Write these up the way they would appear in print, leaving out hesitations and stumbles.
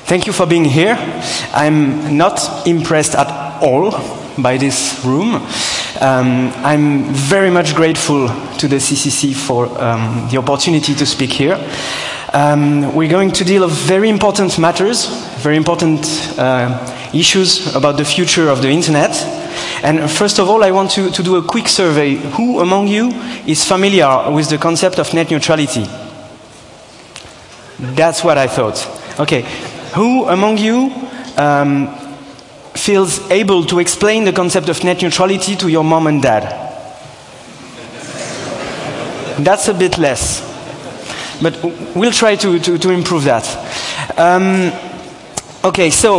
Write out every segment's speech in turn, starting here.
Thank you for being here. I'm not impressed at all by this room. I'm very much grateful to the CCC for the opportunity to speak here. We're going to deal with very important matters, very important issues about the future of the internet. And first of all, I want to do a quick survey. Who among you is familiar with the concept of net neutrality? That's what I thought. Okay. Who among you feels able to explain the concept of net neutrality to your mom and dad? That's a bit less. But we'll try to improve that. Okay, so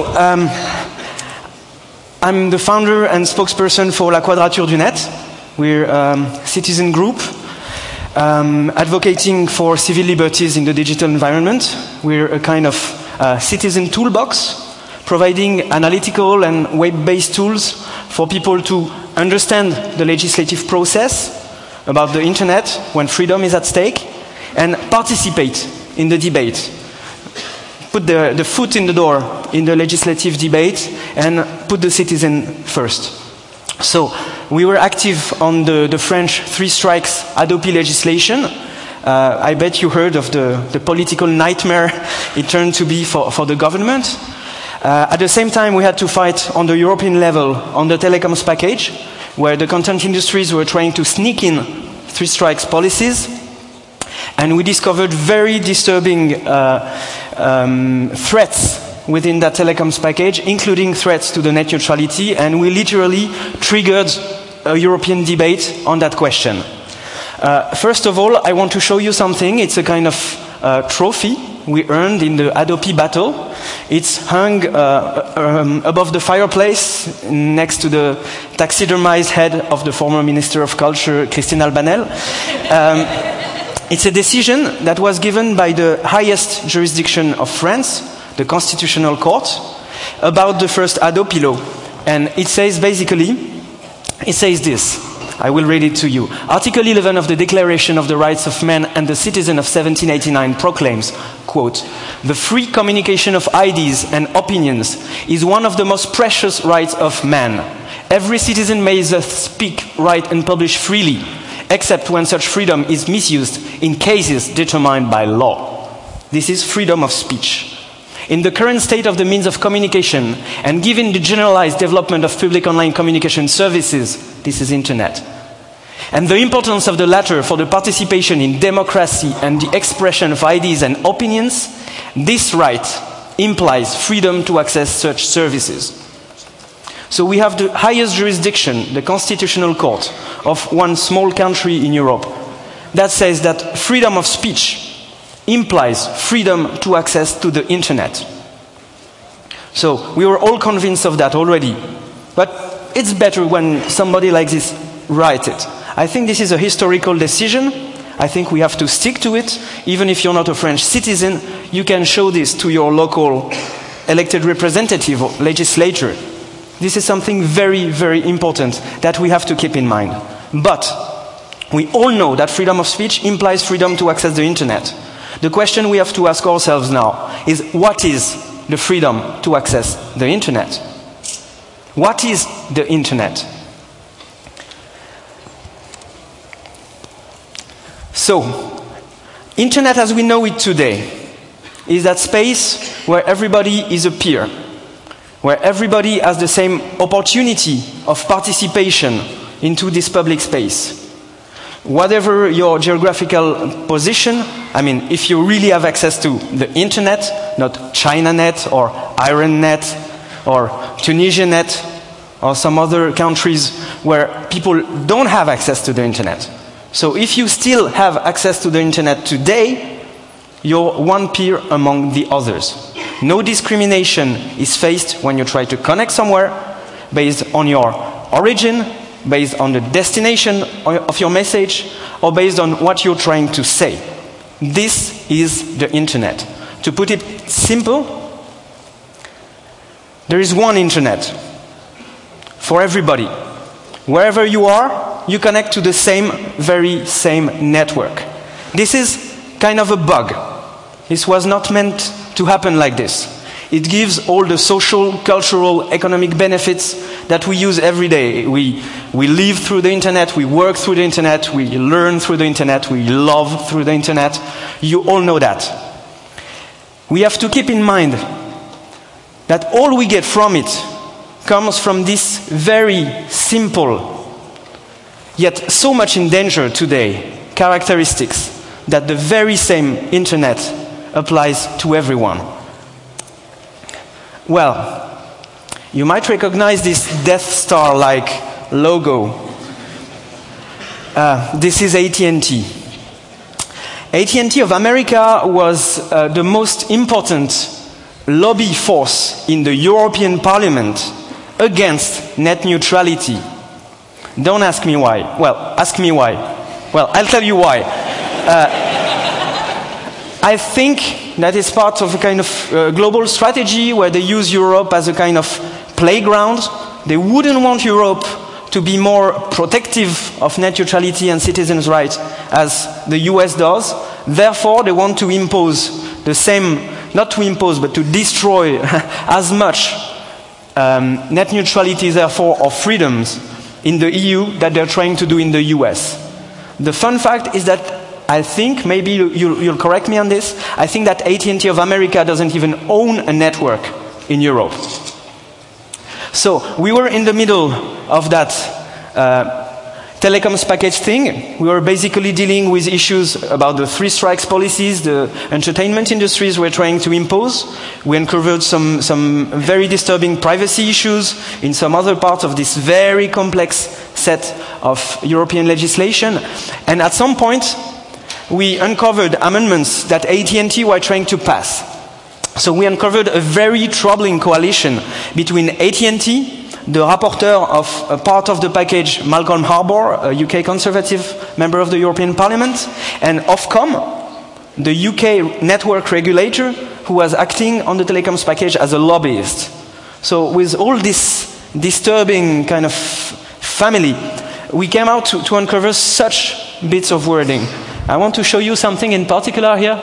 I'm the founder and spokesperson for La Quadrature du Net. We're a citizen group advocating for civil liberties in the digital environment. We're a kind of citizen toolbox, providing analytical and web-based tools for people to understand the legislative process about the internet when freedom is at stake, and participate in the debate. Put the foot in the door in the legislative debate and put the citizen first. So we were active on the French three strikes Hadopi legislation. I bet you heard of the political nightmare it turned to be for the government. At the same time, we had to fight on the European level on the telecoms package, where the content industries were trying to sneak in three strikes policies. And we discovered very disturbing threats within that telecoms package, including threats to the net neutrality, and we literally triggered a European debate on that question. First of all, I want to show you something. It's a kind of trophy we earned in the Hadopi battle. It's hung above the fireplace next to the taxidermized head of the former Minister of Culture, Christine Albanel. It's a decision that was given by the highest jurisdiction of France, the Constitutional Court, about the first Hadopi law. And it says basically, it says this. I will read it to you. Article 11 of the Declaration of the Rights of Man and the Citizen of 1789 proclaims, quote, "The free communication of ideas and opinions is one of the most precious rights of man. Every citizen may thus speak, write and publish freely, except when such freedom is misused in cases determined by law." This is freedom of speech. In the current state of the means of communication, and given the generalized development of public online communication services, this is internet, and the importance of the latter for the participation in democracy and the expression of ideas and opinions, this right implies freedom to access such services. So we have the highest jurisdiction, the Constitutional Court, of one small country in Europe, that says that freedom of speech implies freedom to access to the internet. So we were all convinced of that already. But it's better when somebody like this writes it. I think this is a historical decision. I think we have to stick to it. Even if you're not a French citizen, you can show this to your local elected representative or legislature. This is something very, very important that we have to keep in mind. But we all know that freedom of speech implies freedom to access the internet. The question we have to ask ourselves now is, what is the freedom to access the internet? What is the internet? So, internet as we know it today is that space where everybody is a peer, where everybody has the same opportunity of participation into this public space. Whatever your geographical position, I mean, if you really have access to the internet, not ChinaNet or IranNet or TunisiaNet or some other countries where people don't have access to the internet. So if you still have access to the internet today, you're one peer among the others. No discrimination is faced when you try to connect somewhere based on your origin, based on the destination of your message, or based on what you're trying to say. This is the internet. To put it simple, there is one internet for everybody. Wherever you are, you connect to the very same network. This is kind of a bug. This was not meant to happen like this. It gives all the social, cultural, economic benefits that we use every day. We live through the internet, we work through the internet, we learn through the internet, we love through the internet. You all know that. We have to keep in mind that all we get from it comes from this very simple, yet so much in danger today, characteristics that the very same internet applies to everyone. Well, you might recognize this Death Star-like logo. This is AT&T. AT&T of America was the most important lobby force in the European Parliament against net neutrality. Don't ask me why. Well, ask me why. Well, I'll tell you why. I think that is part of a kind of global strategy where they use Europe as a kind of playground. They wouldn't want Europe to be more protective of net neutrality and citizens' rights as the US does. Therefore, they want to impose the same, not to impose, but to destroy as much net neutrality, therefore, of freedoms in the EU that they're trying to do in the US. The fun fact is that I think, maybe you'll correct me on this, I think that AT&T of America doesn't even own a network in Europe. So we were in the middle of that telecoms package thing. We were basically dealing with issues about the three strikes policies the entertainment industries were trying to impose. We uncovered some very disturbing privacy issues in some other parts of this very complex set of European legislation. And at some point, we uncovered amendments that AT&T were trying to pass. So we uncovered a very troubling coalition between AT&T, the rapporteur of a part of the package, Malcolm Harbour, a UK Conservative member of the European Parliament, and Ofcom, the UK network regulator, who was acting on the telecoms package as a lobbyist. So with all this disturbing kind of family, we came out to uncover such bits of wording. I want to show you something in particular here.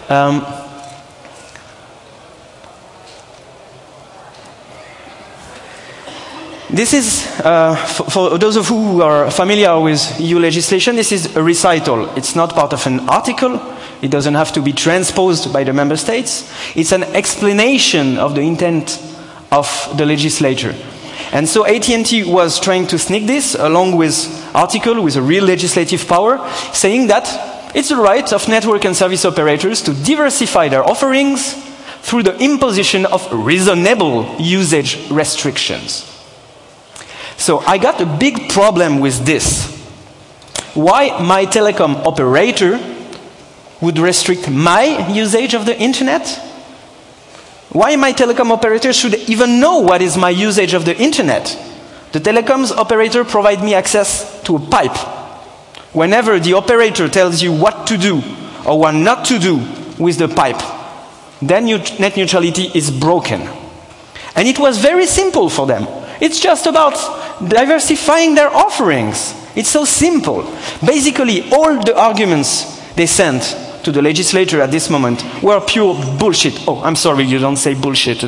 This is, for those of you who are familiar with EU legislation, this is a recital. It's not part of an article. It doesn't have to be transposed by the member states. It's an explanation of the intent of the legislature. And so AT&T was trying to sneak this along with article with a real legislative power, saying that it's the right of network and service operators to diversify their offerings through the imposition of reasonable usage restrictions. So I got a big problem with this. Why my telecom operator would restrict my usage of the internet? Why my telecom operator should even know what is my usage of the internet? The telecoms operator provides me access to a pipe. Whenever the operator tells you what to do or what not to do with the pipe, then net neutrality is broken. And it was very simple for them. It's just about diversifying their offerings. It's so simple. Basically, all the arguments they sent to the legislature at this moment were pure bullshit. Oh, I'm sorry, you don't say bullshit.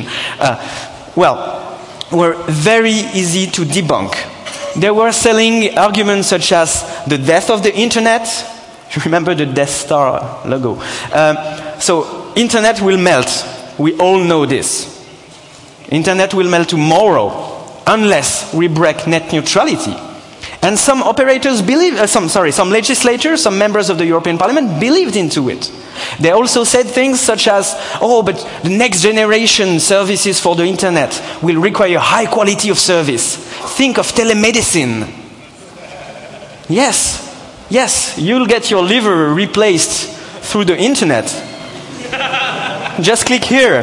Were very easy to debunk. They were selling arguments such as the death of the internet. You remember the Death Star logo. So, internet will melt. We all know this. Internet will melt tomorrow unless we break net neutrality. And some operators believe, some legislators, some members of the European Parliament believed into it. They also said things such as, oh, but the next generation services for the internet will require high quality of service. Think of telemedicine. Yes, you'll get your liver replaced through the internet. Just click here.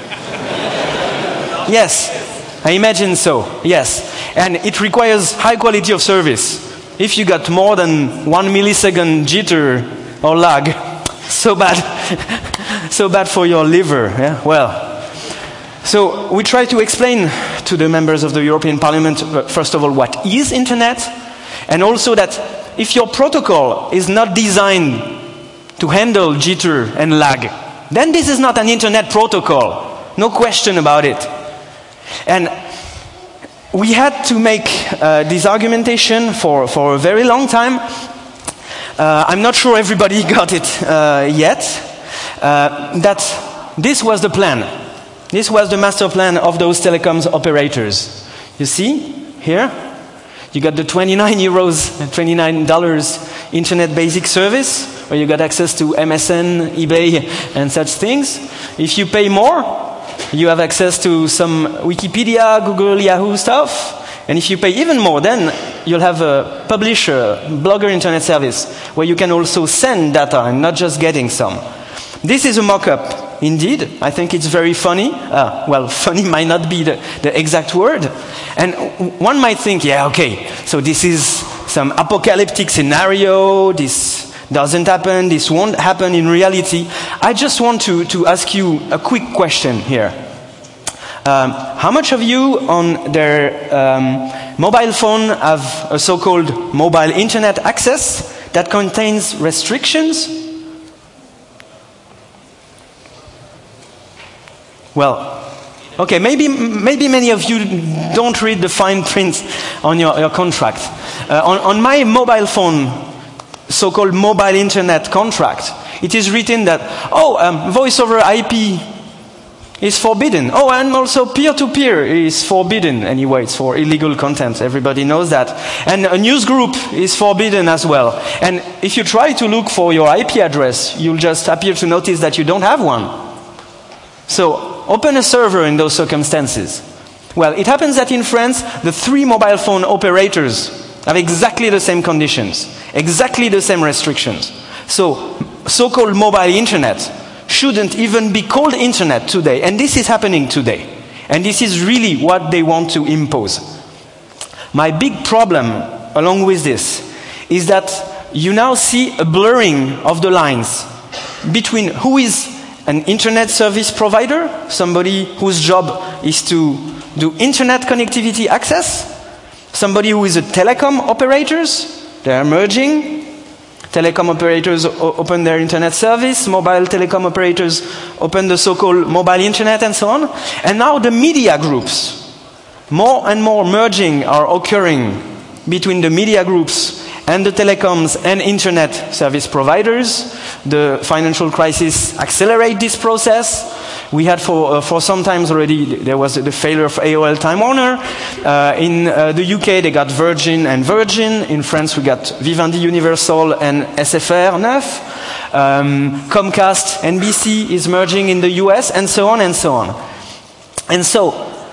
Yes, I imagine so, yes. And it requires high quality of service. If you got more than 1 millisecond jitter or lag, so bad for your liver. Yeah? Well, so we try to explain to the members of the European Parliament, first of all, what is internet, and also that if your protocol is not designed to handle jitter and lag, then this is not an internet protocol. No question about it. And we had to make this argumentation for a very long time. I'm not sure everybody got it yet. That this was the plan. This was the master plan of those telecoms operators. You see, here, you got the $29 internet basic service, where you got access to MSN, eBay, and such things. If you pay more, you have access to some Wikipedia, Google, Yahoo stuff. And if you pay even more, then you'll have a publisher, blogger internet service, where you can also send data and not just getting some. This is a mock-up, indeed. I think it's very funny. Well, funny might not be the exact word. And one might think, yeah, okay, so this is some apocalyptic scenario, this doesn't happen, this won't happen in reality. I just want to ask you a quick question here. How much of you on their mobile phone have a so-called mobile internet access that contains restrictions? Well, okay, maybe many of you don't read the fine print on your contract. On my mobile phone, so-called mobile internet contract, it is written that, voice over IP is forbidden. Oh, and also peer-to-peer is forbidden. Anyway, it's for illegal content. Everybody knows that. And a news group is forbidden as well. And if you try to look for your IP address, you'll just appear to notice that you don't have one. So, open a server in those circumstances. Well, it happens that in France, the 3 mobile phone operators have exactly the same conditions, exactly the same restrictions. So, so-called mobile internet shouldn't even be called internet today. And this is happening today. And this is really what they want to impose. My big problem, along with this, is that you now see a blurring of the lines between who is an internet service provider, somebody whose job is to do internet connectivity access, somebody who is a telecom operators, they are merging. Telecom operators open their internet service, mobile telecom operators open the so-called mobile internet and so on. And now the media groups, more and more merging are occurring between the media groups and the telecoms and internet service providers. The financial crisis accelerates this process. We had for some time already, there was the failure of AOL Time Warner. In the UK, they got Virgin and Virgin. In France, we got Vivendi Universal and SFR 9. Comcast, NBC is merging in the US, and so on and so on. And so,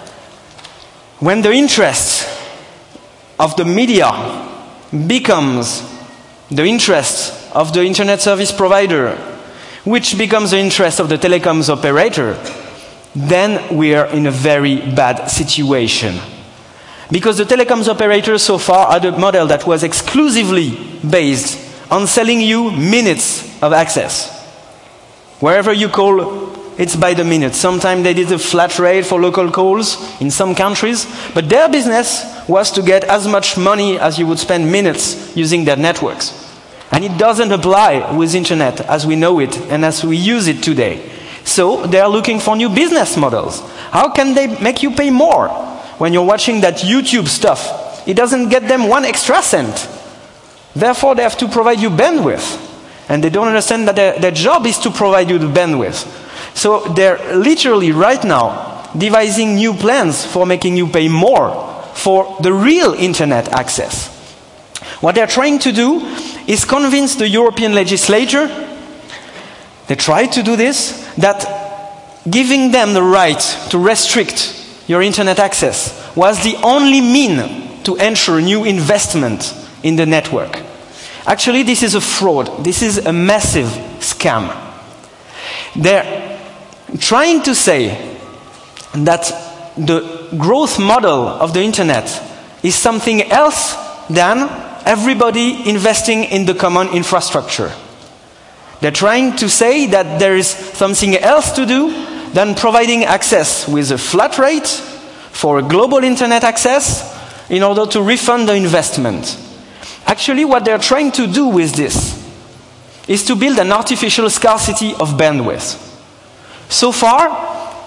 when the interests of the media becomes the interest of the internet service provider, which becomes the interest of the telecoms operator, then we are in a very bad situation. Because the telecoms operators so far had a model that was exclusively based on selling you minutes of access. Wherever you call, it's by the minute. Sometimes they did a flat rate for local calls in some countries, but their business was to get as much money as you would spend minutes using their networks. And it doesn't apply with internet as we know it and as we use it today. So they are looking for new business models. How can they make you pay more? When you're watching that YouTube stuff, it doesn't get them 1 extra cent. Therefore, they have to provide you bandwidth. And they don't understand that their job is to provide you the bandwidth. So they're literally right now devising new plans for making you pay more for the real internet access. What they're trying to do is convince the European legislature, they try to do this, that giving them the right to restrict your internet access was the only mean to ensure new investment in the network. Actually, this is a fraud. This is a massive scam. They're trying to say that the growth model of the internet is something else than everybody investing in the common infrastructure. They're trying to say that there is something else to do than providing access with a flat rate for a global internet access in order to refund the investment. Actually, what they're trying to do with this is to build an artificial scarcity of bandwidth. So far,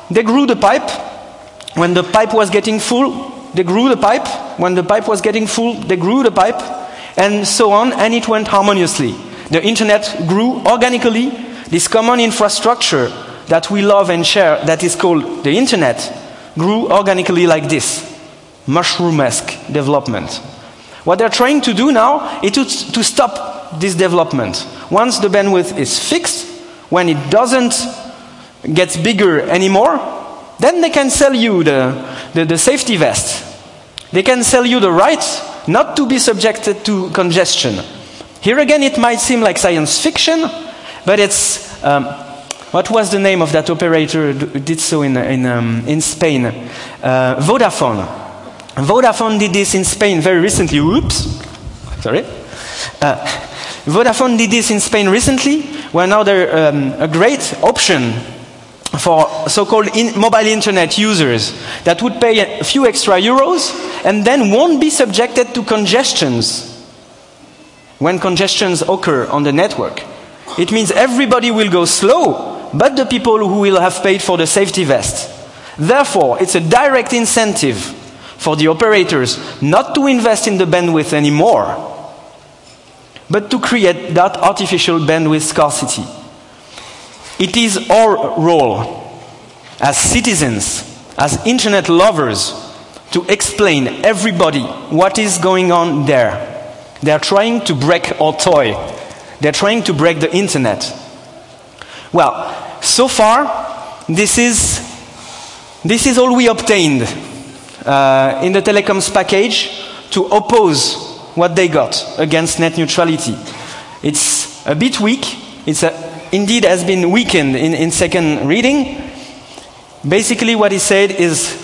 they grew the pipe. When the pipe was getting full, they grew the pipe. When the pipe was getting full, they grew the pipe, and so on, and it went harmoniously. The internet grew organically. This common infrastructure that we love and share, that is called the internet, grew organically like this. Mushroom-esque development. What they're trying to do now is to stop this development. Once the bandwidth is fixed, when it doesn't get bigger anymore, then they can sell you the safety vest. They can sell you the right not to be subjected to congestion. Here again, it might seem like science fiction, but it's what was the name of that operator who did so in Spain? Vodafone. Vodafone did this in Spain very recently. Oops, sorry. Vodafone did this in Spain recently, where now they're a great option for so-called mobile internet users that would pay a few extra euros and then won't be subjected to congestions when congestions occur on the network. It means everybody will go slow, but the people who will have paid for the safety vest. Therefore, it's a direct incentive for the operators not to invest in the bandwidth anymore, but to create that artificial bandwidth scarcity. It is our role as citizens, as internet lovers, to explain everybody what is going on there. They are trying to break our toy. They're trying to break the internet. Well, so far, this is all we obtained in the telecoms package to oppose what they got against net neutrality. It's a bit weak. Indeed has been weakened in second reading. Basically what he said is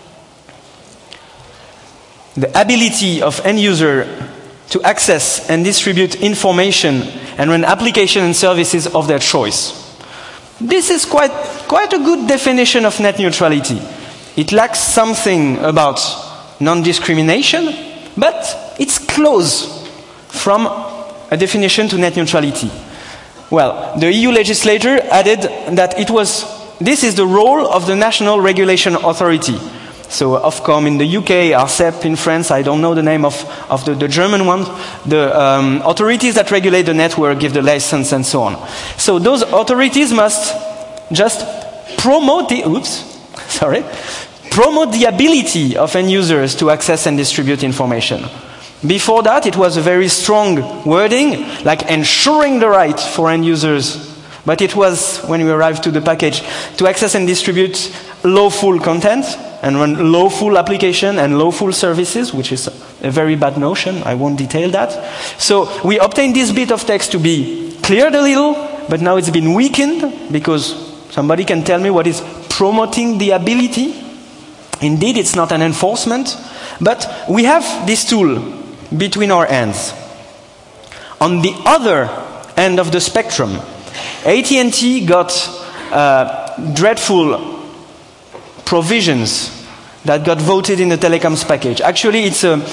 the ability of end user to access and distribute information and run applications and services of their choice. This is quite a good definition of net neutrality. It lacks something about non-discrimination, but it's close from a definition to net neutrality. Well, the EU legislator added that this is the role of the national regulation authority. So Ofcom in the UK, ARCEP in France, I don't know the name of the German one. The authorities that regulate the network give the license and so on. So those authorities must just promote the ability of end users to access and distribute information. Before that, it was a very strong wording, like ensuring the right for end users. But it was, when we arrived to the package, to access and distribute lawful content and run lawful application and lawful services, which is a very bad notion. I won't detail that. So we obtained this bit of text to be cleared a little, but now it's been weakened because somebody can tell me what is promoting the ability. Indeed, it's not an enforcement, but we have this tool between our hands. On the other end of the spectrum, AT&T got dreadful provisions that got voted in the telecoms package. Actually, it's a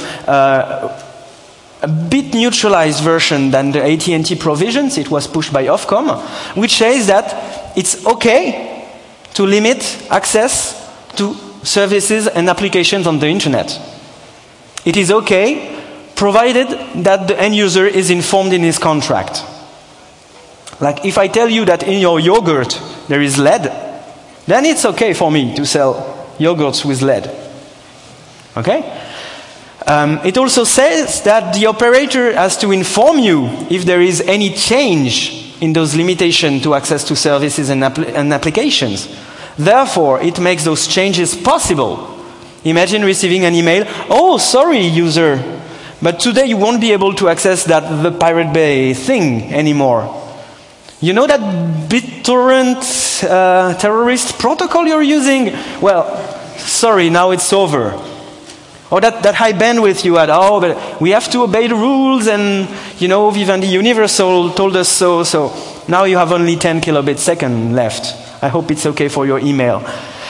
bit neutralized version than the AT&T provisions. It was pushed by Ofcom, which says that it's okay to limit access to services and applications on the internet. It is okay, provided that the end user is informed in his contract. Like if I tell you that in your yogurt there is lead, then it's okay for me to sell yogurts with lead. Okay? It also says that the operator has to inform you if there is any change in those limitations to access to services and applications. Therefore, it makes those changes possible. Imagine receiving an email, "Oh, sorry, user, but today you won't be able to access the Pirate Bay thing anymore. You know that BitTorrent terrorist protocol you're using? Well, sorry, now it's over. Or that high bandwidth you had, oh, but we have to obey the rules, and, you know, Vivendi Universal told us so, so now you have only 10 kilobits second left. I hope it's okay for your email."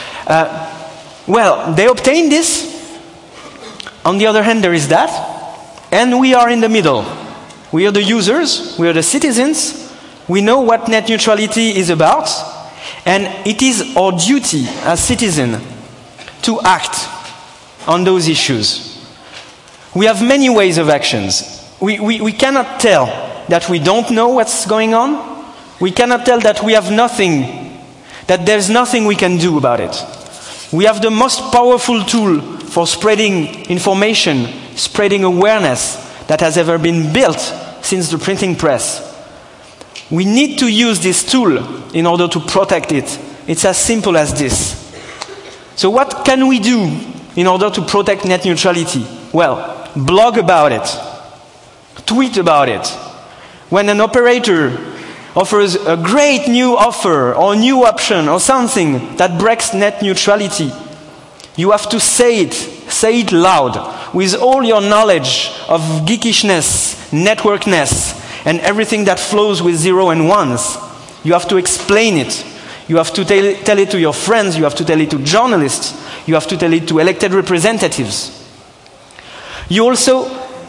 Well, they obtained this. On the other hand, there is that. And we are in the middle. We are the users, we are the citizens. We know what net neutrality is about. And it is our duty as citizens to act on those issues. We have many ways of actions. We cannot tell that we don't know what's going on. We cannot tell that we have nothing, that there's nothing we can do about it. We have the most powerful tool for spreading information, spreading awareness that has ever been built since the printing press. We need to use this tool in order to protect it. It's as simple as this. So what can we do in order to protect net neutrality? Well, blog about it. Tweet about it. When an operator offers a great new offer or new option or something that breaks net neutrality, you have to say it loud, with all your knowledge of geekishness, networkness, and everything that flows with zero and ones. You have to explain it. You have to tell it to your friends, you have to tell it to journalists, you have to tell it to elected representatives. You also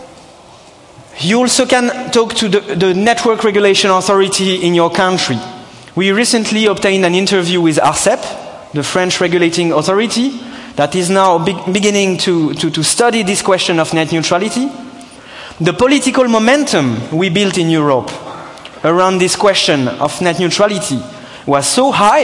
can talk to the Network Regulation Authority in your country. We recently obtained an interview with ARCEP, the French regulating authority, that is now beginning to study this question of net neutrality. The political momentum we built in Europe around this question of net neutrality was so high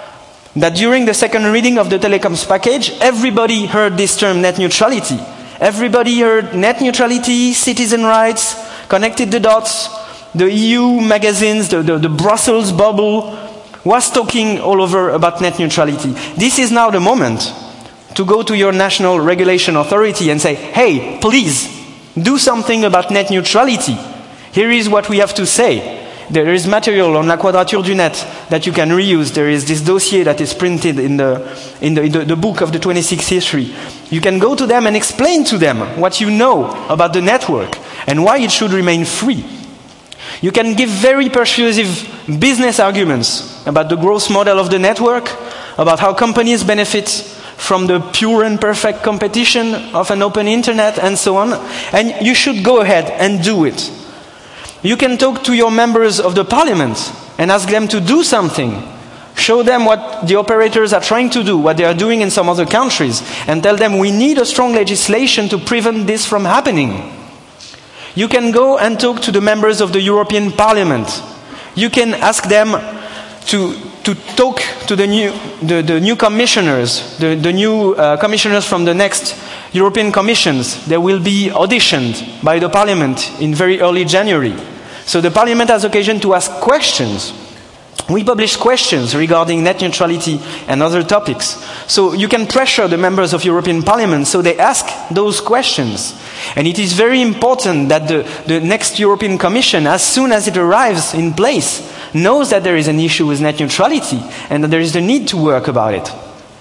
that during the second reading of the telecoms package, everybody heard this term net neutrality. Everybody heard net neutrality, citizen rights, connected the dots, the EU magazines, the Brussels bubble was talking all over about net neutrality. This is now the moment to go to your national regulation authority and say, hey, please, do something about net neutrality. Here is what we have to say. There is material on La Quadrature du Net that you can reuse. There is this dossier that is printed in the book of the 26th history. You can go to them and explain to them what you know about the network and why it should remain free. You can give very persuasive business arguments about the growth model of the network, about how companies benefit from the pure and perfect competition of an open internet, and so on. And you should go ahead and do it. You can talk to your members of the parliament and ask them to do something. Show them what the operators are trying to do, what they are doing in some other countries, and tell them we need a strong legislation to prevent this from happening. You can go and talk to the members of the European Parliament. You can ask them to talk to the new commissioners, the new commissioners from the next European Commissions. They will be auditioned by the Parliament in very early January. So the Parliament has occasion to ask questions. We publish questions regarding net neutrality and other topics. So you can pressure the members of European Parliament so they ask those questions. And it is very important that the next European Commission, as soon as it arrives in place, knows that there is an issue with net neutrality and that there is the need to work about it.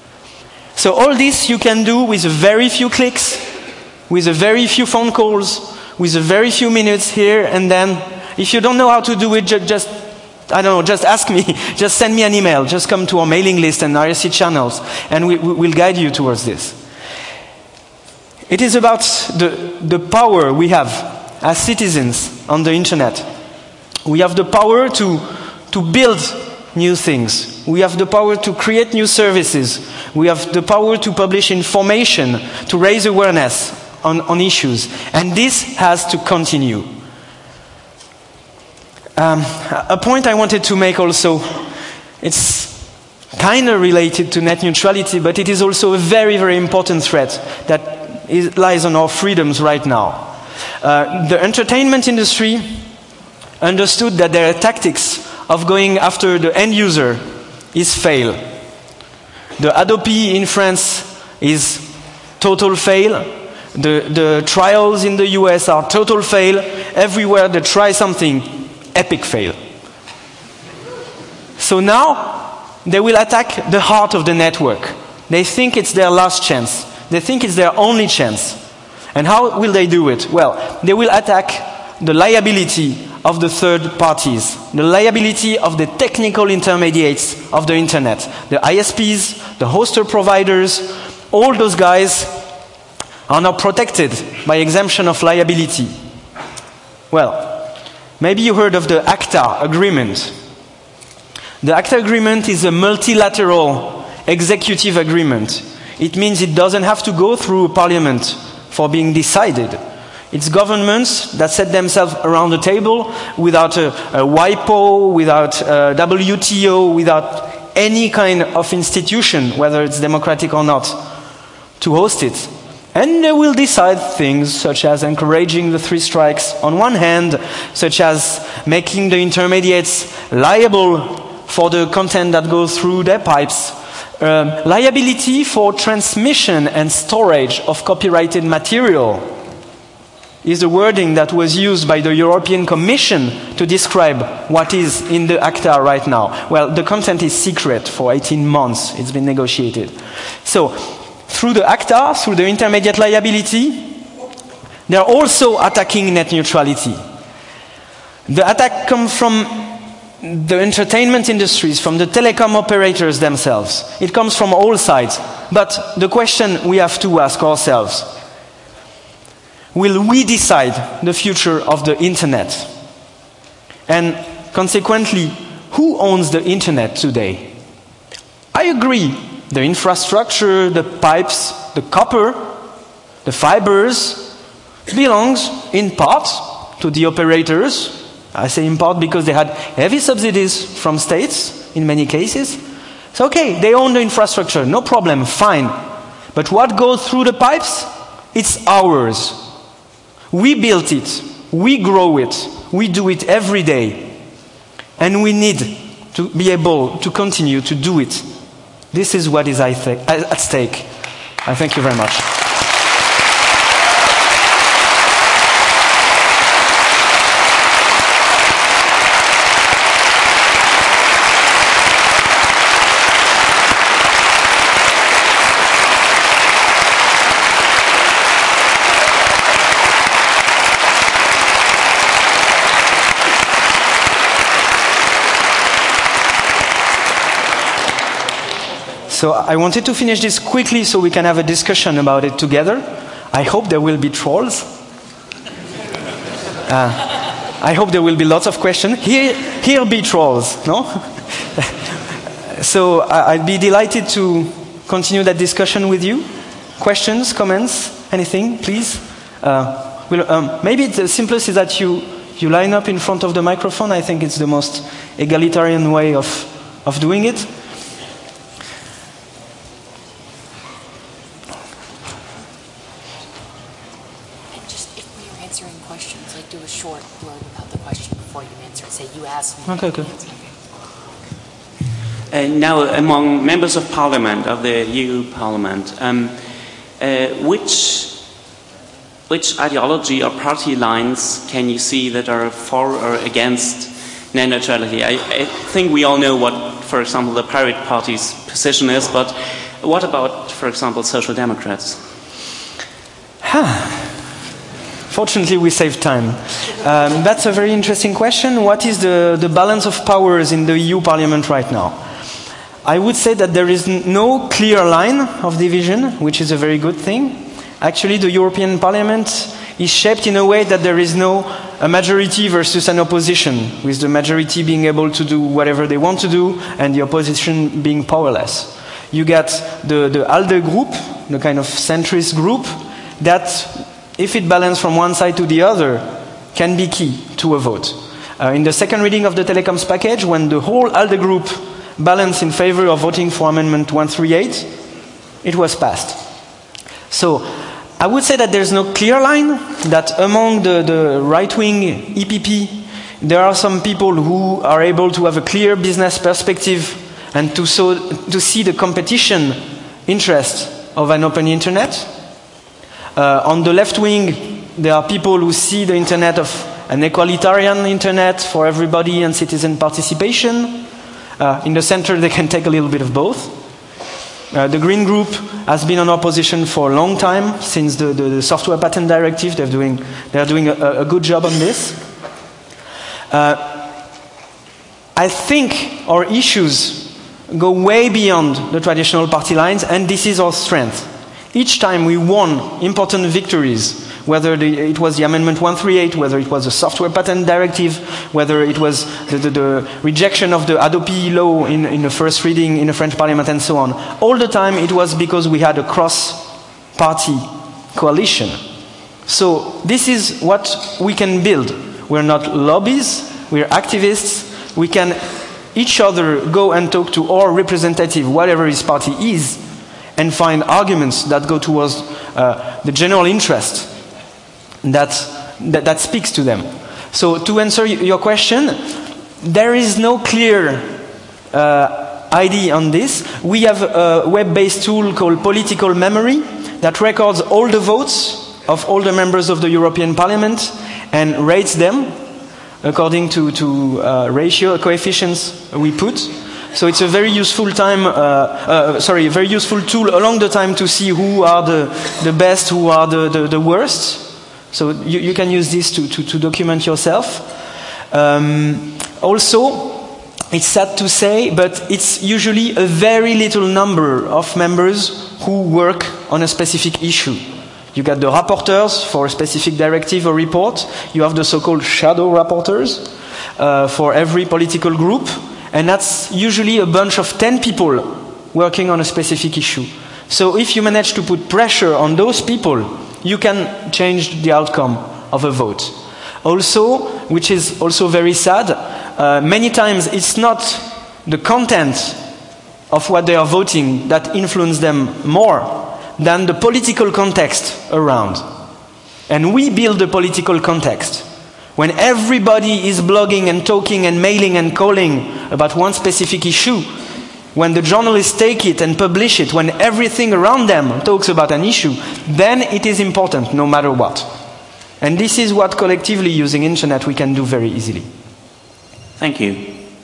So all this you can do with a very few clicks, with a very few phone calls, with a very few minutes here and then. If you don't know how to do it, just ask me, just send me an email, just come to our mailing list and RSC channels, and we'll guide you towards this. It is about the power we have as citizens on the internet. We have the power to build new things. We have the power to create new services. We have the power to publish information, to raise awareness on issues. And this has to continue. A point I wanted to make also, it's kind of related to net neutrality, but it is also a very, very important threat that lies on our freedoms right now. The entertainment industry understood that their tactics of going after the end user is fail. The Adopi in France is total fail. The trials in the US are total fail. Everywhere they try something, epic fail. So now they will attack the heart of the network. They think it's their last chance. They think it's their only chance. And how will they do it? Well, they will attack the liability of the third parties, the liability of the technical intermediates of the internet, the ISPs, the hoster providers. All those guys are now protected by exemption of liability. Well, maybe you heard of the ACTA agreement. The ACTA agreement is a multilateral executive agreement. It means it doesn't have to go through Parliament for being decided. It's governments that set themselves around the table without a WIPO, without a WTO, without any kind of institution, whether it's democratic or not, to host it. And they will decide things such as encouraging the 3 strikes on one hand, such as making the intermediates liable for the content that goes through their pipes, liability for transmission and storage of copyrighted material is the wording that was used by the European Commission to describe what is in the ACTA right now. Well, the content is secret for 18 months. It's been negotiated. So, through the ACTA, through the intermediate liability, they're also attacking net neutrality. The attack comes from the entertainment industries, from the telecom operators themselves. It comes from all sides. But the question we have to ask ourselves, will we decide the future of the internet? And consequently, who owns the internet today? I agree. The infrastructure, the pipes, the copper, the fibers belongs in part to the operators. I say in part because they had heavy subsidies from states in many cases. So okay, they own the infrastructure, no problem, fine. But what goes through the pipes? It's ours. We built it, we grow it, we do it every day. And we need to be able to continue to do it. This is what is at stake. I thank you very much. So I wanted to finish this quickly so we can have a discussion about it together. I hope there will be trolls. I hope there will be lots of questions. Here be trolls, no? So I'd be delighted to continue that discussion with you. Questions, comments, anything, please? Maybe the simplest is that you line up in front of the microphone. I think it's the most egalitarian way of doing it. Okay. Now, among members of Parliament, of the EU Parliament, which ideology or party lines can you see that are for or against net neutrality? I think we all know what, for example, the Pirate Party's position is, but what about, for example, Social Democrats? Fortunately, we save time. That's a very interesting question. What is the balance of powers in the EU Parliament right now? I would say that there is no clear line of division, which is a very good thing. Actually, the European Parliament is shaped in a way that there is no a majority versus an opposition, with the majority being able to do whatever they want to do and the opposition being powerless. You get the ALDE group, the kind of centrist group, that if it balances from one side to the other, can be key to a vote. In the second reading of the telecoms package, when the whole ALDE group balanced in favor of voting for Amendment 138, it was passed. So I would say that there's no clear line, that among the right-wing EPP, there are some people who are able to have a clear business perspective and to see the competition interest of an open internet. On the left wing, there are people who see the internet of an egalitarian internet for everybody and citizen participation. In the center, they can take a little bit of both. The Green Group has been on opposition for a long time, since the Software Patent Directive. They're doing a good job on this. I think our issues go way beyond the traditional party lines, and this is our strength. Each time we won important victories, whether it was the Amendment 138, whether it was the Software Patent Directive, whether it was the rejection of the Hadopi law in the first reading in the French Parliament and so on. All the time it was because we had a cross-party coalition. So this is what we can build. We're not lobbies, we're activists. We can each other go and talk to our representative, whatever his party is, and find arguments that go towards the general interest that speaks to them. So to answer your question, there is no clear idea on this. We have a web-based tool called Political Memory that records all the votes of all the members of the European Parliament and rates them according to ratio coefficients we put. So it's a very useful very useful tool along the time to see who are the best, who are the worst. So you can use this to document yourself. Also, it's sad to say, but it's usually a very little number of members who work on a specific issue. You got the rapporteurs for a specific directive or report. You have the so-called shadow rapporteurs for every political group. And that's usually a bunch of 10 people working on a specific issue. So if you manage to put pressure on those people, you can change the outcome of a vote. Also, which is also very sad, many times it's not the content of what they are voting that influence them more than the political context around. And we build the political context. When everybody is blogging and talking and mailing and calling about one specific issue, when the journalists take it and publish it, when everything around them talks about an issue, then it is important no matter what. And this is what collectively using internet we can do very easily. Thank you.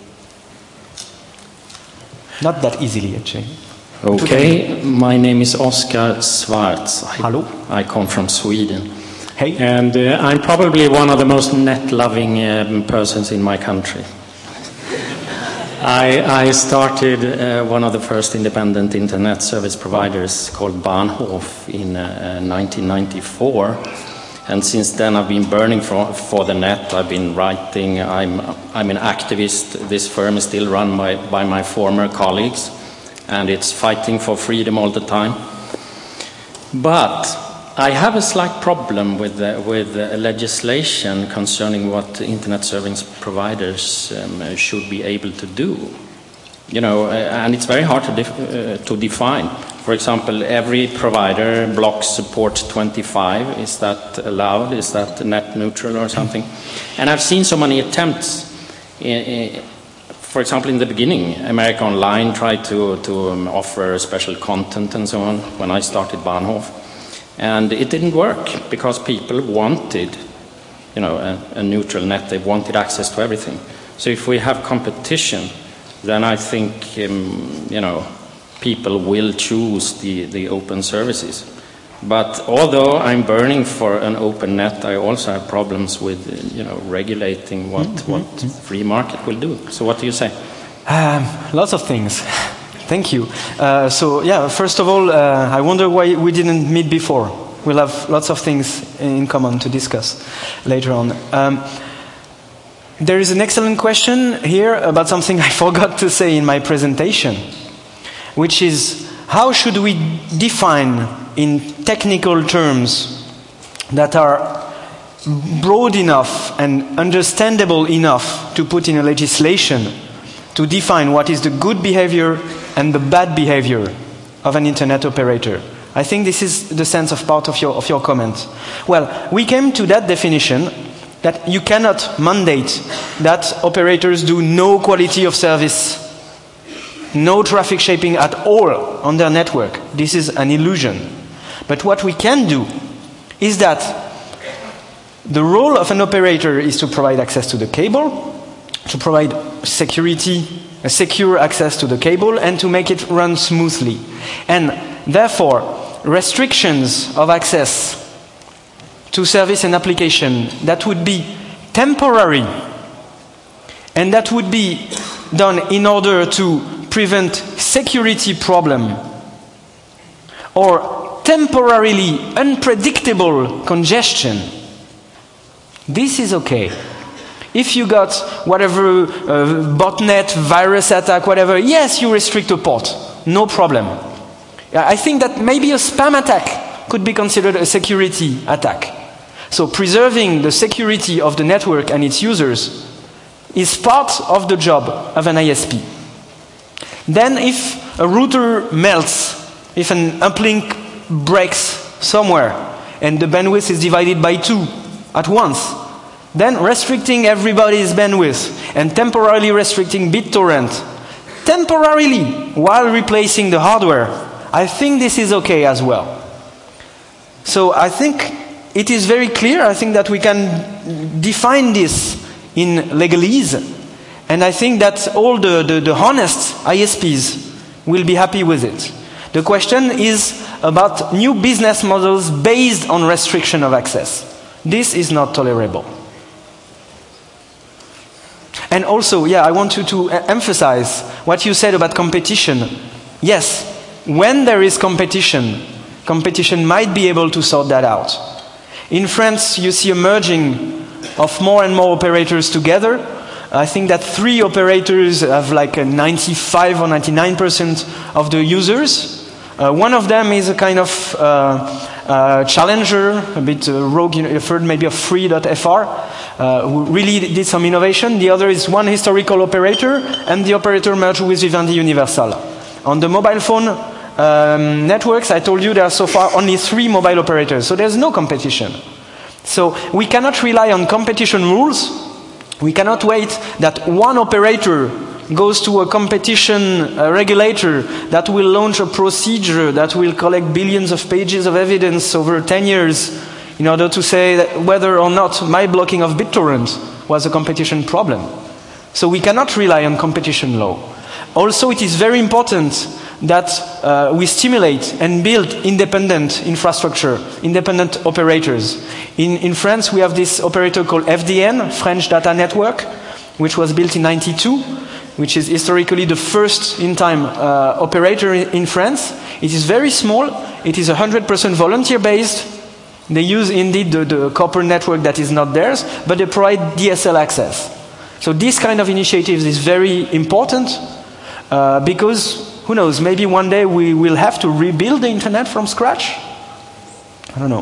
Not that easily actually. Okay, my name is Oskar Schwarz. Hello. I come from Sweden. Hey. And I'm probably one of the most net-loving persons in my country. I started one of the first independent internet service providers called Bahnhof in 1994. And since then I've been burning for the net. I've been writing. I'm an activist. This firm is still run by my former colleagues. And it's fighting for freedom all the time. But I have a slight problem with legislation concerning what internet service providers should be able to do. You know, and it's very hard to define. For example, every provider blocks support 25. Is that allowed? Is that net neutral or something? And I've seen so many attempts. For example, in the beginning, America Online tried to offer special content and so on when I started Bahnhof. And it didn't work because people wanted, you know, a neutral net. They wanted access to everything. So if we have competition, then I think, you know, people will choose the open services. But although I'm burning for an open net, I also have problems with, you know, regulating what free market will do. So what do you say? Lots of things. Thank you. So yeah, first of all, I wonder why we didn't meet before. We'll have lots of things in common to discuss later on. There is an excellent question here about something I forgot to say in my presentation, which is how should we define in technical terms that are broad enough and understandable enough to put in a legislation to define what is the good behavior and the bad behavior of an internet operator. I think this is the sense of part of your comment. Well, we came to that definition that you cannot mandate that operators do no quality of service, no traffic shaping at all on their network. This is an illusion. But what we can do is that the role of an operator is to provide access to the cable, to provide secure access to the cable, and to make it run smoothly. And therefore, restrictions of access to service and application that would be temporary and that would be done in order to prevent security problem or temporarily unpredictable congestion, this is okay. If you got whatever botnet, virus attack, whatever, yes, you restrict a port, no problem. I think that maybe a spam attack could be considered a security attack. So preserving the security of the network and its users is part of the job of an ISP. Then if a router melts, if an uplink breaks somewhere and the bandwidth is divided by 2 at once, then restricting everybody's bandwidth and temporarily restricting BitTorrent, temporarily while replacing the hardware, I think this is okay as well. So I think it is very clear. I think that we can define this in legalese, and I think that all the honest ISPs will be happy with it. The question is about new business models based on restriction of access. This is not tolerable. And also, I want to emphasize what you said about competition. Yes, when there is competition, competition might be able to sort that out. In France, you see a merging of more and more operators together. I think that 3 operators have like a 95 or 99% of the users. One of them is a kind of challenger, a bit rogue. You've heard maybe of Free.fr, who really did some innovation. The other is one historical operator, and the operator merged with Vivendi Universal. On the mobile phone networks, I told you there are so far only 3 mobile operators, so there's no competition. So we cannot rely on competition rules. We cannot wait that one operator goes to a competition regulator that will launch a procedure that will collect billions of pages of evidence over 10 years in order to say that whether or not my blocking of BitTorrent was a competition problem. So we cannot rely on competition law. Also, it is very important that we stimulate and build independent infrastructure, independent operators. In France, we have this operator called FDN, French Data Network, which was built in 1992, which is historically the first in-time operator in France. It is very small. It is 100% volunteer-based. They use indeed the copper network that is not theirs, but they provide DSL access. So this kind of initiative is very important because, who knows, maybe one day we will have to rebuild the internet from scratch? I don't know.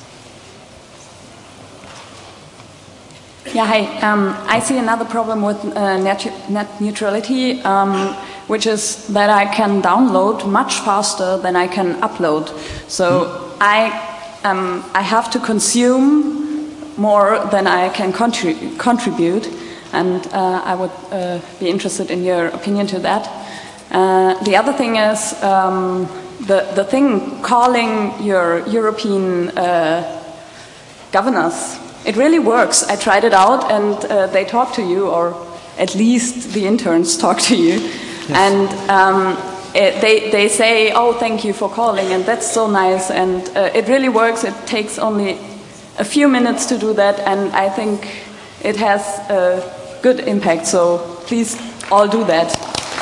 Yeah, hi. I see another problem with net neutrality, which is that I can download much faster than I can upload. So I have to consume more than I can contribute, and I would be interested in your opinion to that. The other thing is the thing calling your European governors. It really works. I tried it out, and they talk to you, or at least the interns talk to you. Yes. And they say, oh, thank you for calling, and that's so nice. And it really works. It takes only a few minutes to do that, and I think it has a good impact. So please all do that.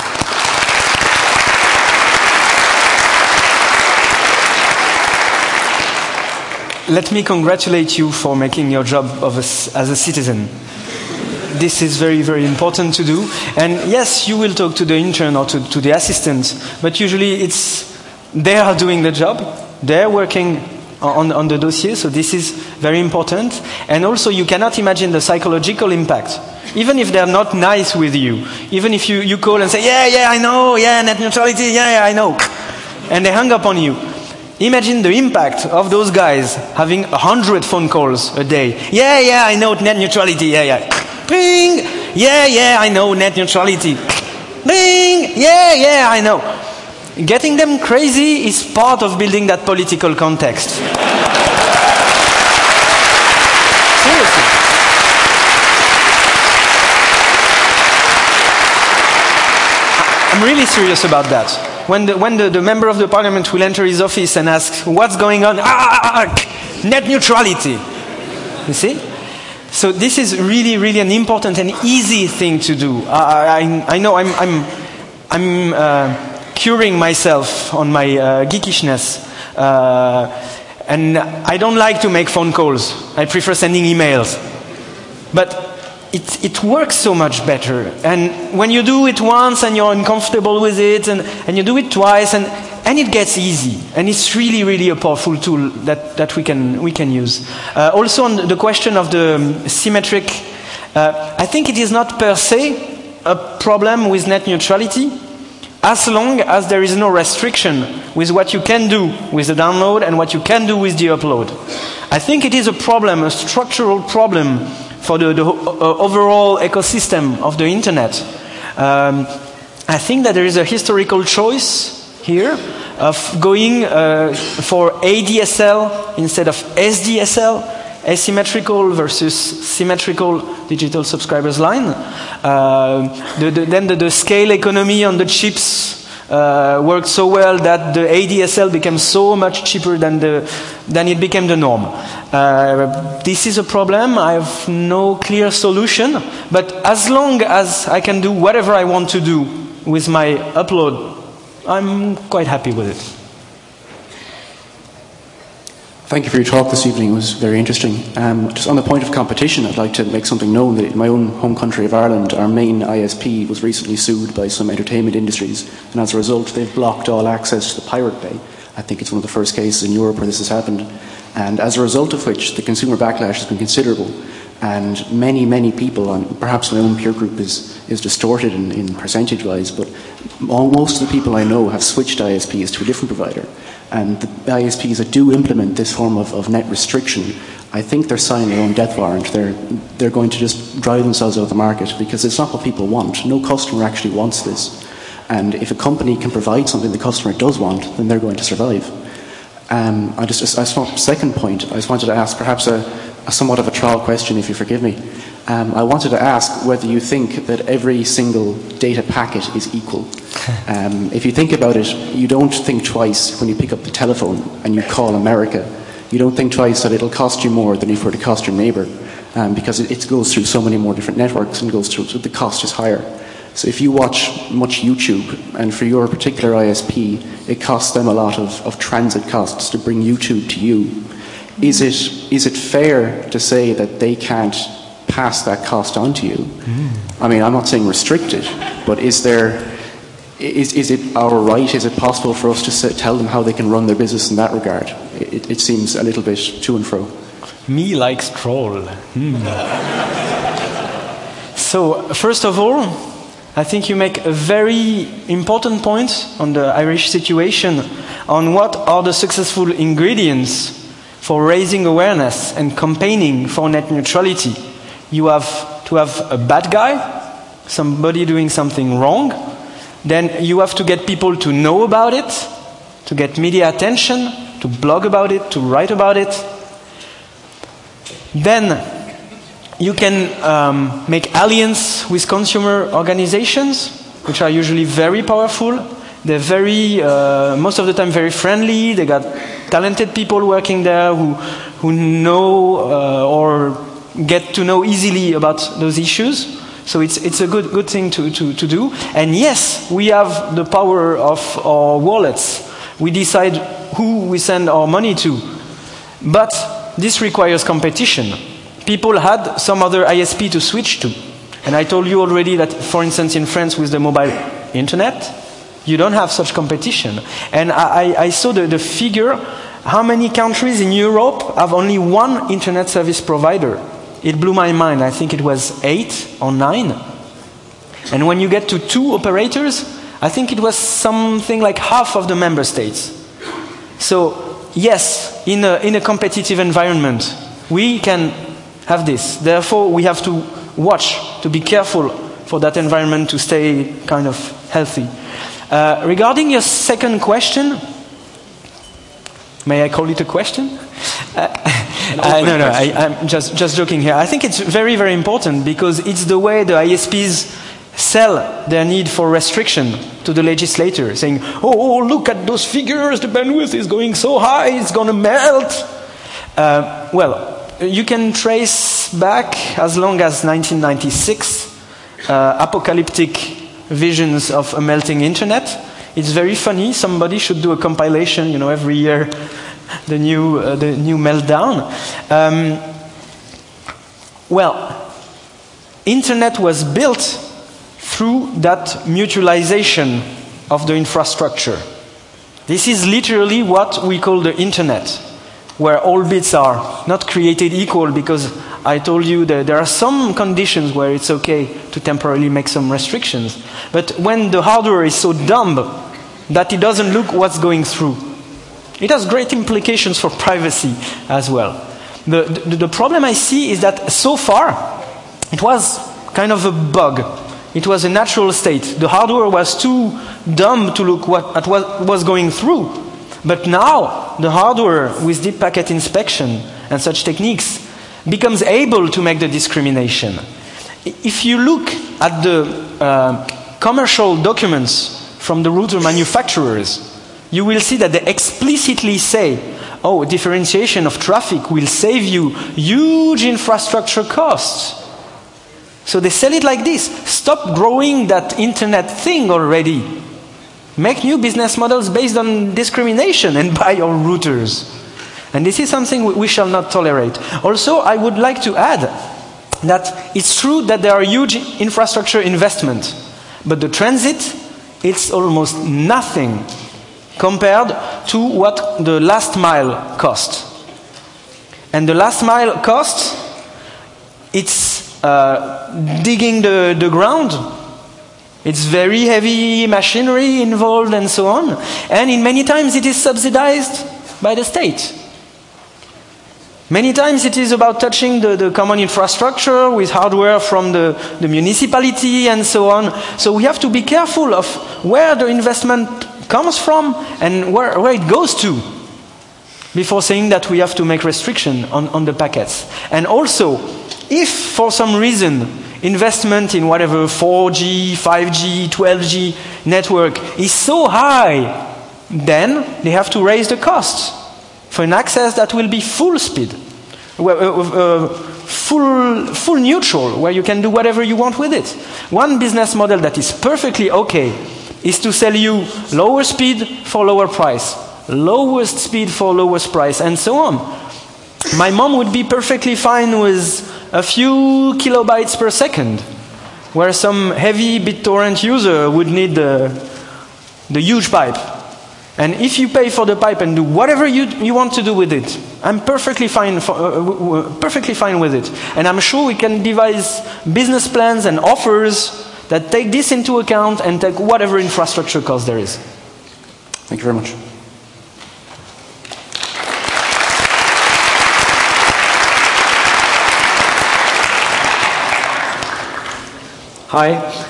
Let me congratulate you for making your job as a citizen. This is very, very important to do. And yes, you will talk to the intern or to the assistant, but usually they are doing the job. They're working on the dossier, so this is very important. And also, you cannot imagine the psychological impact. Even if they're not nice with you, even if you call and say, yeah, I know, net neutrality, yeah, I know, and they hang up on you. Imagine the impact of those guys having 100 phone calls a day. Yeah, I know net neutrality. Yeah. Bing! Yeah, I know net neutrality. Bing! Yeah, I know. Getting them crazy is part of building that political context. Seriously. I'm really serious about that. When the member of the parliament will enter his office and ask, what's going on? Net neutrality. You see? So this is really, really an important and easy thing to do. I know I'm curing myself on my geekishness. And I don't like to make phone calls. I prefer sending emails. But it works so much better. And when you do it once and you're uncomfortable with it, and you do it twice, and it gets easy. And it's really, really a powerful tool that we can use. Also on the question of the symmetric, I think it is not per se a problem with net neutrality, as long as there is no restriction with what you can do with the download and what you can do with the upload. I think it is a problem, a structural problem for the overall ecosystem of the internet. I think that there is a historical choice here of going for ADSL instead of SDSL, asymmetrical versus symmetrical digital subscribers line. Then the scale economy on the chips worked so well that the ADSL became so much cheaper than it became the norm. This is a problem. I have no clear solution, but as long as I can do whatever I want to do with my upload, I'm quite happy with it. Thank you for your talk this evening. It was very interesting. Just on the point of competition, I'd like to make something known that in my own home country of Ireland, our main ISP was recently sued by some entertainment industries, and as a result, they've blocked all access to the Pirate Bay. I think it's one of the first cases in Europe where this has happened, and as a result of which, the consumer backlash has been considerable, and many, many people, and perhaps my own peer group is distorted in percentage-wise, but most of the people I know have switched ISPs to a different provider. And the ISPs that do implement this form of net restriction, I think they're signing their own death warrant. They're going to just drive themselves out of the market because it's not what people want. No customer actually wants this. And if a company can provide something the customer does want, then they're going to survive. Second point, I just wanted to ask perhaps a somewhat of a trial question, if you forgive me. I wanted to ask whether you think that every single data packet is equal. If you think about it, you don't think twice when you pick up the telephone and you call America. You don't think twice that it'll cost you more than if it were to cost your neighbour, because it goes through so many more different networks and goes through, so the cost is higher. So if you watch much YouTube, and for your particular ISP, it costs them a lot of transit costs to bring YouTube to you, is it fair to say that they can't pass that cost on to you? I mean, I'm not saying restrict it, but is it our right, is it possible for us to tell them how they can run their business in that regard? It seems a little bit to and fro. Me likes troll. So, first of all, I think you make a very important point on the Irish situation, on what are the successful ingredients for raising awareness and campaigning for net neutrality. You have to have a bad guy, somebody doing something wrong. Then you have to get people to know about it, to get media attention, to blog about it, to write about it. Then you can make alliance with consumer organizations, which are usually very powerful. They're very, most of the time, very friendly. They got talented people working there who know or get to know easily about those issues. So it's a good thing to do. And yes, we have the power of our wallets. We decide who we send our money to. But this requires competition. People had some other ISP to switch to. And I told you already that, for instance, in France with the mobile internet, you don't have such competition. And I saw the figure, how many countries in Europe have only one internet service provider? It blew my mind. I think it was 8 or 9. And when you get to 2 operators, I think it was something like half of the member states. So, yes, in a competitive environment, we can have this. Therefore, we have to watch, to be careful for that environment to stay kind of healthy. Regarding your second question, may I call it a question? No, I'm just joking here. I think it's very, very important because it's the way the ISPs sell their need for restriction to the legislator, saying, oh, look at those figures, the bandwidth is going so high, it's going to melt. Well, you can trace back as long as 1996 apocalyptic visions of a melting internet. It's very funny. Somebody should do a compilation, every year, the new meltdown. Well, internet was built through that mutualization of the infrastructure. This is literally what we call the internet, where all bits are not created equal, because I told you that there are some conditions where it's okay to temporarily make some restrictions. But when the hardware is so dumb that it doesn't look what's going through, it has great implications for privacy as well. The problem I see is that so far it was kind of a bug. It was a natural state. The hardware was too dumb to look at what was going through. But now the hardware, with deep packet inspection and such techniques, becomes able to make the discrimination. If you look at the commercial documents from the router manufacturers, you will see that they explicitly say, oh, differentiation of traffic will save you huge infrastructure costs. So they sell it like this. Stop growing that internet thing already. Make new business models based on discrimination and buy your routers. And this is something we shall not tolerate. Also, I would like to add that it's true that there are huge infrastructure investments, but the transit, it's almost nothing compared to what the last mile cost. And the last mile cost, it's digging the ground. It's very heavy machinery involved and so on. And in many times it is subsidized by the state. Many times it is about touching the common infrastructure with hardware from the municipality and so on. So we have to be careful of where the investment comes from and where it goes to before saying that we have to make restriction on the packets. And also, if for some reason investment in whatever 4G, 5G, 12G network is so high, then they have to raise the costs for an access that will be full speed, full neutral, where you can do whatever you want with it. One business model that is perfectly okay is to sell you lower speed for lower price, lowest speed for lowest price, and so on. My mom would be perfectly fine with a few kilobytes per second, where some heavy BitTorrent user would need the huge pipe. And if you pay for the pipe and do whatever you want to do with it, I'm perfectly fine with it. And I'm sure we can devise business plans and offers that take this into account and take whatever infrastructure cost there is. Thank you very much. Hi.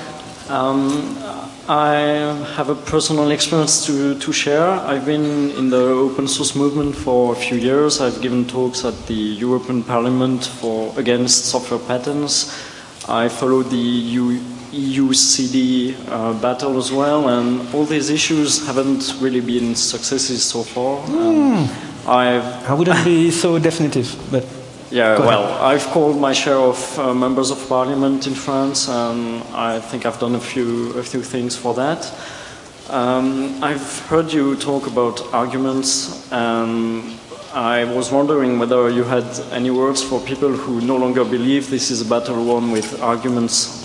I have a personal experience to share. I've been in the open source movement for a few years. I've given talks at the European Parliament against software patents. I followed the EU CD battle as well, and all these issues haven't really been successes so far. I wouldn't be so definitive, but yeah, well, I've called my share of members of parliament in France, and I think I've done a few things for that. I've heard you talk about arguments, and I was wondering whether you had any words for people who no longer believe this is a battle won with arguments.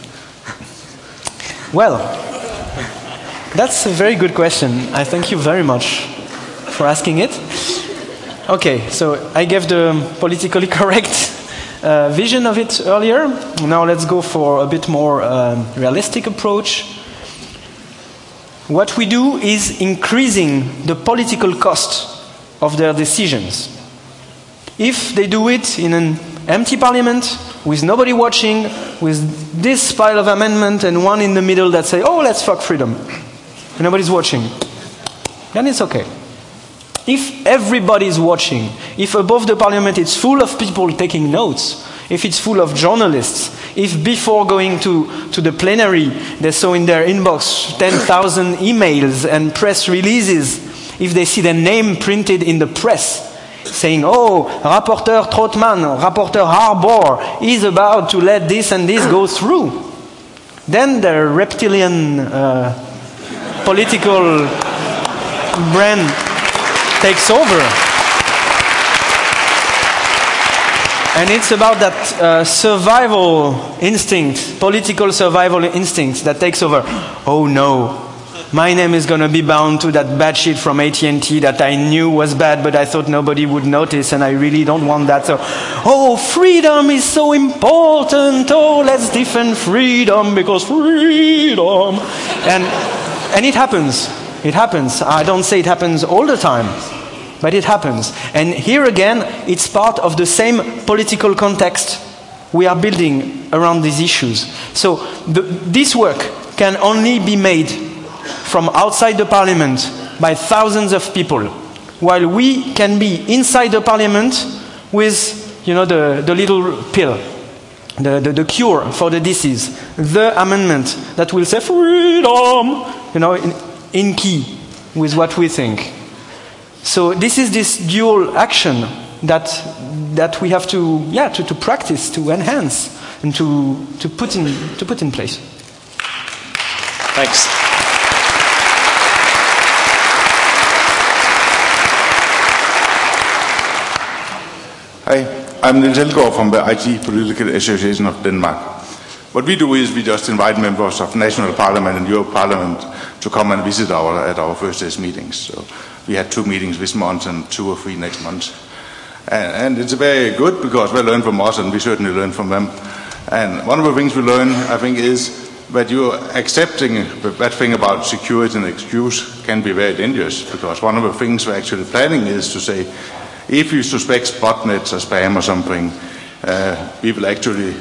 Well, that's a very good question. I thank you very much for asking it. Okay, so I gave the politically correct vision of it earlier. Now let's go for a bit more realistic approach. What we do is increasing the political cost of their decisions. If they do it in an empty parliament, with nobody watching, with this pile of amendment and one in the middle that say, oh, let's fuck freedom, and nobody's watching, then it's okay. If everybody is watching, if above the parliament it's full of people taking notes, if it's full of journalists, if before going to the plenary they saw in their inbox 10,000 emails and press releases, if they see their name printed in the press saying, oh, Rapporteur Trautmann, Rapporteur Harbour is about to let this and this go through, then their reptilian political brand takes over. And it's about that survival instinct, political survival instinct that takes over. Oh no, my name is going to be bound to that bad shit from AT&T that I knew was bad, but I thought nobody would notice, and I really don't want that. So, oh, freedom is so important. Oh, let's defend freedom because freedom. And it happens. It happens. I don't say it happens all the time, but it happens. And here again, it's part of the same political context we are building around these issues. So this work can only be made from outside the parliament by thousands of people, while we can be inside the parliament with, you know, the little pill, the cure for the disease, the amendment that will say freedom, you know, in key with what we think. So this is this dual action that we have to practice, to enhance, and to put in place. Thanks. Hi, I'm Niels Elgaard from the IT Political Association of Denmark. What we do is we just invite members of National Parliament and Europe Parliament to come and visit at our first day's meetings. So we had 2 meetings this month and 2 or 3 next month. And it's very good because they learn from us and we certainly learn from them. And one of the things we learn, I think, is that you're accepting that thing about security and excuse can be very dangerous, because one of the things we're actually planning is to say, if you suspect botnets or spam or something, we will actually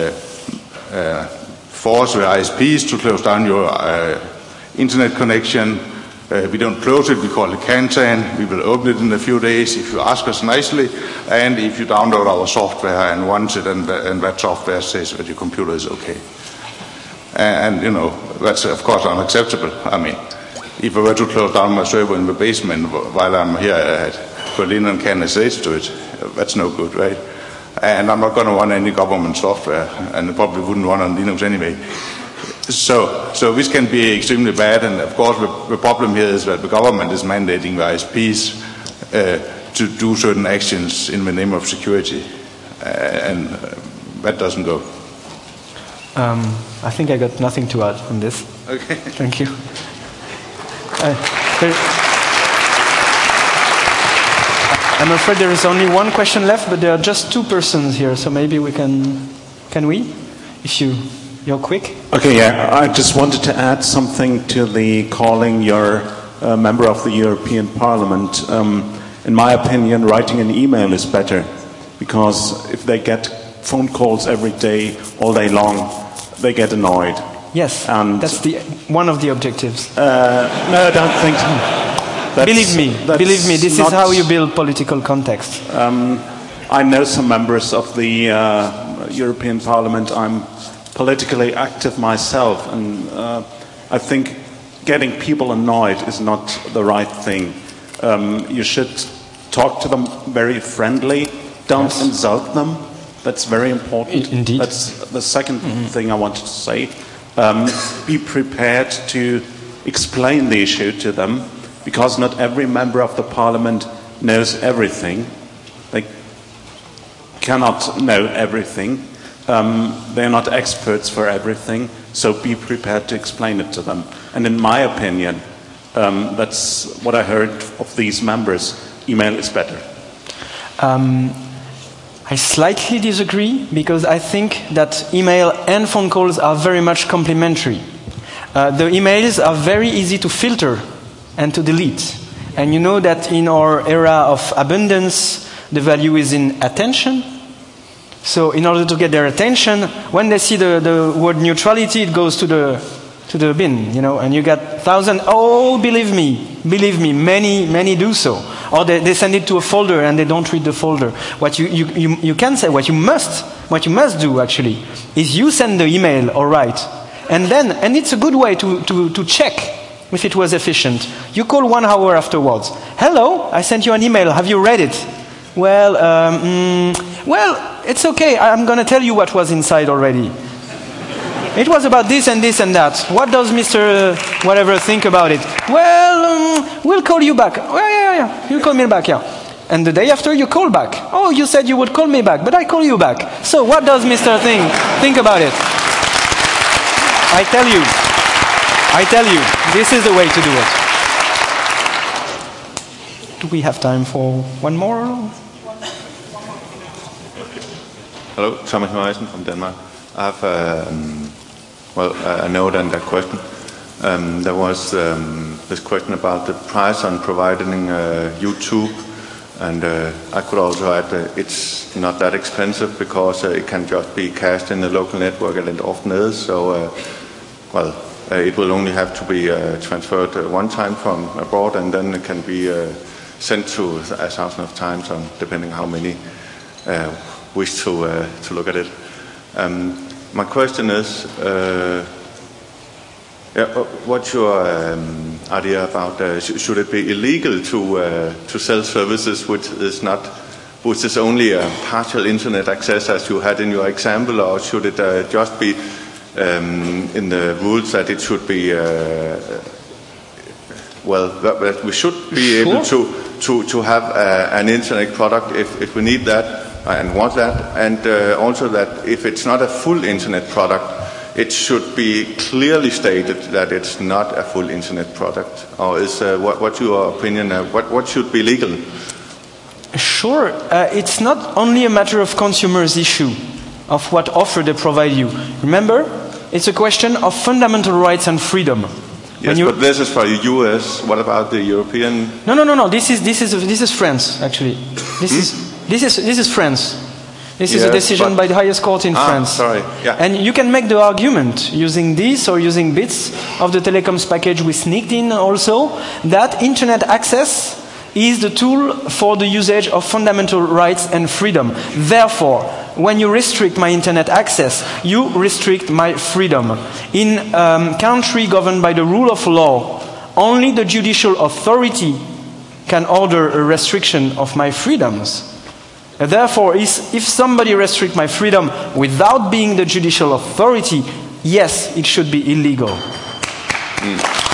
force the ISPs to close down your internet connection. We don't close it, we call it CAN-TAN. We will open it in a few days if you ask us nicely, and if you download our software and want it, and that software says that your computer is okay. And you know, that's of course unacceptable. I mean, if I were to close down my server in the basement while I'm here at Berlin and can access to it, that's no good, right? And I'm not going to run any government software, and I probably wouldn't run on Linux anyway. So this can be extremely bad, and of course the problem here is that the government is mandating the ISPs to do certain actions in the name of security, and that doesn't go. I think I got nothing to add on this. Okay. Thank you. I'm afraid there is only one question left, but there are just 2 persons here, so maybe we can we? If you're quick. Okay, yeah, I just wanted to add something to the calling your member of the European Parliament. In my opinion, writing an email is better, because if they get phone calls every day, all day long, they get annoyed. Yes, and that's one of the objectives. No, I don't think so. Believe me, this is how you build political context. I know some members of the European Parliament. I'm politically active myself, and I think getting people annoyed is not the right thing. You should talk to them very friendly. Don't insult them. That's very important. Indeed. That's the second thing I wanted to say. Be prepared to explain the issue to them, because not every member of the Parliament knows everything. They cannot know everything. They're not experts for everything, so be prepared to explain it to them. And in my opinion, that's what I heard of these members. Email is better. I slightly disagree, because I think that email and phone calls are very much complementary. The emails are very easy to filter and to delete. And you know that in our era of abundance, the value is in attention. So in order to get their attention, when they see the word neutrality, it goes to the bin, you know, and you get thousands. Oh, believe me, many do so. Or they send it to a folder and they don't read the folder. What you can say, what you must do actually, is you send the email, all right, and it's a good way to check if it was efficient. You call 1 hour afterwards. Hello, I sent you an email. Have you read it? Well, it's okay. I'm going to tell you what was inside already. It was about this and this and that. What does Mr. whatever, think about it. Well, we'll call you back. Oh, yeah. You call me back, yeah. And the day after you call back. Oh, you said you would call me back, but I call you back. So what does Mr. Thing think about it? I tell you, this is the way to do it. Do we have time for one more? Hello, Thomas Møysen from Denmark. I have a note and a question. There was this question about the price on providing YouTube, and I could also add that it's not that expensive because it can just be cached in the local network, and it often is. So, it will only have to be transferred one time from abroad, and then it can be sent to 1,000 of times, depending how many wish to look at it. My question is, what's your idea about should it be illegal to sell services which is only a partial internet access, as you had in your example, or should it just be in the rules that it should be that we should be able to have an internet product if we need that and want that, and also that if it's not a full internet product, it should be clearly stated that it's not a full internet product. Or is what's your opinion? What should be legal? Sure, it's not only a matter of consumers' issue of what offer they provide you. Remember, it's a question of fundamental rights and freedom. Yes, but this is for the US. What about the European? No. This is France, actually. This is France. This is a decision by the highest court in France. Sorry. Yeah. And you can make the argument using this or using bits of the telecoms package we sneaked in also that internet access is the tool for the usage of fundamental rights and freedom. Therefore, when you restrict my internet access, you restrict my freedom. In a country governed by the rule of law, only the judicial authority can order a restriction of my freedoms. Therefore, if somebody restricts my freedom without being the judicial authority, yes, it should be illegal.